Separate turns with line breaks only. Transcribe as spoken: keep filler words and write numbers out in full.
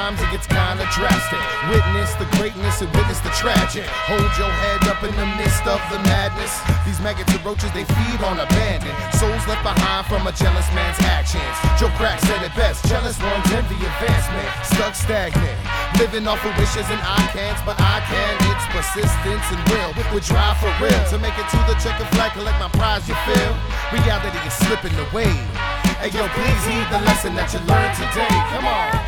times it gets kinda drastic. Witness the greatness and witness the tragic. Hold your head up in the midst of the madness. These maggots and roaches, they feed on abandoned souls left behind from a jealous man's actions. Joe Crack said it best, jealous ones envy advancement. Stuck stagnant, living off of wishes and I can't, but I can. It's persistence and will, we drive for real. To make it to the checker flag, collect my prize, you feel? Reality is slipping away. Hey yo, please heed the lesson that you learned today. Come on.